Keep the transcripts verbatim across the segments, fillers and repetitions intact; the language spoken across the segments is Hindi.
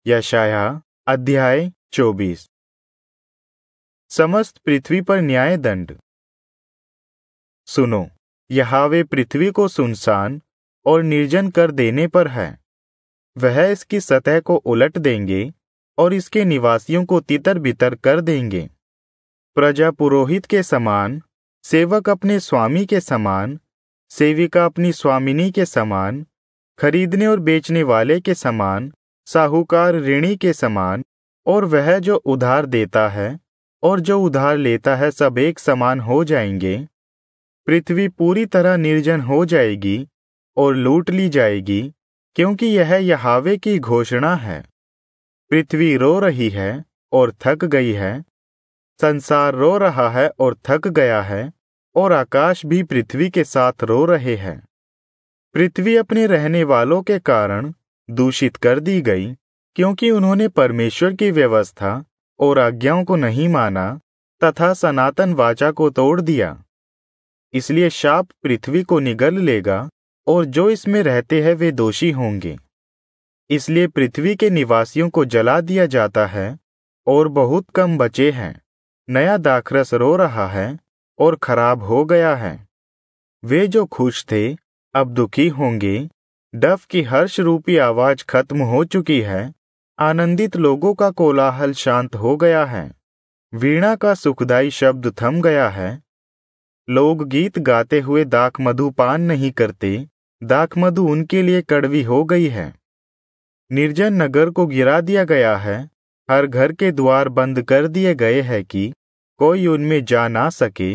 यशायाह अध्याय चौबीस। समस्त पृथ्वी पर न्याय दंड। सुनो, यहोवा पृथ्वी को सुनसान और निर्जन कर देने पर है। वह इसकी सतह को उलट देंगे और इसके निवासियों को तितर बितर कर देंगे। प्रजा पुरोहित के समान, सेवक अपने स्वामी के समान, सेविका अपनी स्वामिनी के समान, खरीदने और बेचने वाले के समान, साहूकार ऋणी के समान, और वह जो उधार देता है और जो उधार लेता है सब एक समान हो जाएंगे। पृथ्वी पूरी तरह निर्जन हो जाएगी और लूट ली जाएगी, क्योंकि यह यहोवा की घोषणा है। पृथ्वी रो रही है और थक गई है, संसार रो रहा है और थक गया है, और आकाश भी पृथ्वी के साथ रो रहे हैं। पृथ्वी अपने रहने वालों के कारण दूषित कर दी गई, क्योंकि उन्होंने परमेश्वर की व्यवस्था और आज्ञाओं को नहीं माना तथा सनातन वाचा को तोड़ दिया। इसलिए शाप पृथ्वी को निगल लेगा और जो इसमें रहते हैं वे दोषी होंगे। इसलिए पृथ्वी के निवासियों को जला दिया जाता है और बहुत कम बचे हैं। नया दाखरस रो रहा है और खराब हो गया है। वे जो खुश थे अब दुखी होंगे। डफ की हर्ष रूपी आवाज खत्म हो चुकी है। आनंदित लोगों का कोलाहल शांत हो गया है। वीणा का सुखदाई शब्द थम गया है। लोग गीत गाते हुए दाख मधु पान नहीं करते। दाख मधु उनके लिए कड़वी हो गई है। निर्जन नगर को गिरा दिया गया है। हर घर के द्वार बंद कर दिए गए हैं कि कोई उनमें जा ना सके।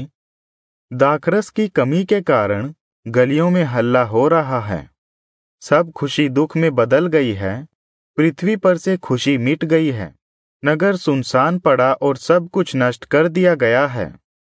दाखरस की कमी के कारण गलियों में हल्ला हो रहा है। सब खुशी दुख में बदल गई है। पृथ्वी पर से खुशी मिट गई है। नगर सुनसान पड़ा और सब कुछ नष्ट कर दिया गया है।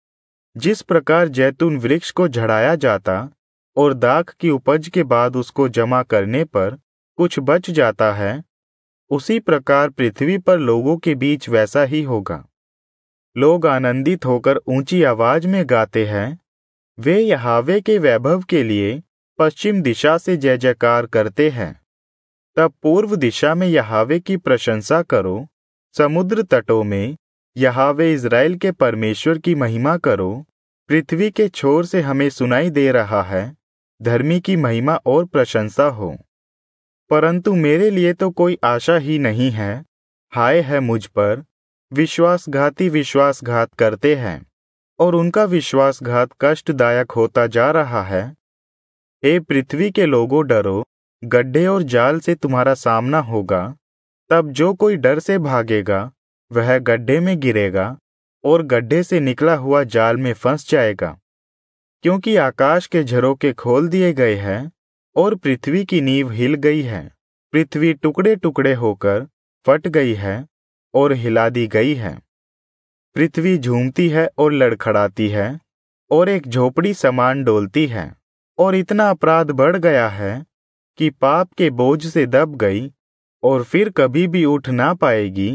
जिस प्रकार जैतून वृक्ष को झड़ाया जाता और दाख की उपज के बाद उसको जमा करने पर कुछ बच जाता है, उसी प्रकार पृथ्वी पर लोगों के बीच वैसा ही होगा। लोग आनंदित होकर ऊंची आवाज में गाते हैं। वे यहोवा के वैभव के लिए पश्चिम दिशा से जय जयकार करते हैं। तब पूर्व दिशा में यहोवा की प्रशंसा करो। समुद्र तटों में यहोवा इज़राइल के परमेश्वर की महिमा करो। पृथ्वी के छोर से हमें सुनाई दे रहा है, धर्मी की महिमा और प्रशंसा हो। परंतु मेरे लिए तो कोई आशा ही नहीं है। हाय है मुझ पर। विश्वासघाती विश्वासघात करते हैं और उनका विश्वासघात कष्टदायक होता जा रहा है। हे पृथ्वी के लोगों, डरो, गड्ढे और जाल से तुम्हारा सामना होगा। तब जो कोई डर से भागेगा वह गड्ढे में गिरेगा और गड्ढे से निकला हुआ जाल में फंस जाएगा। क्योंकि आकाश के झरोखे खोल दिए गए हैं और पृथ्वी की नींव हिल गई है। पृथ्वी टुकड़े टुकड़े होकर फट गई है और हिला दी गई है। पृथ्वी झूमती है और लड़खड़ाती है और एक झोपड़ी समान डोलती है। और इतना अपराध बढ़ गया है कि पाप के बोझ से दब गई और फिर कभी भी उठ ना पाएगी।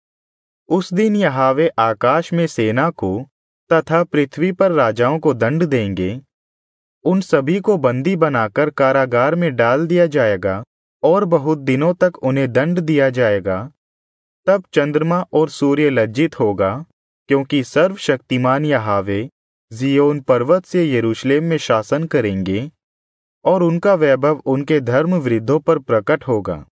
उस दिन यहोवा आकाश में सेना को तथा पृथ्वी पर राजाओं को दंड देंगे। उन सभी को बंदी बनाकर कारागार में डाल दिया जाएगा और बहुत दिनों तक उन्हें दंड दिया जाएगा। तब चंद्रमा और सूर्य लज्जित होगा, क्योंकि सर्वशक्तिमान यहोवा जियोन पर्वत से यरूशलेम में शासन करेंगे और उनका वैभव उनके धर्म विरुद्धों पर प्रकट होगा।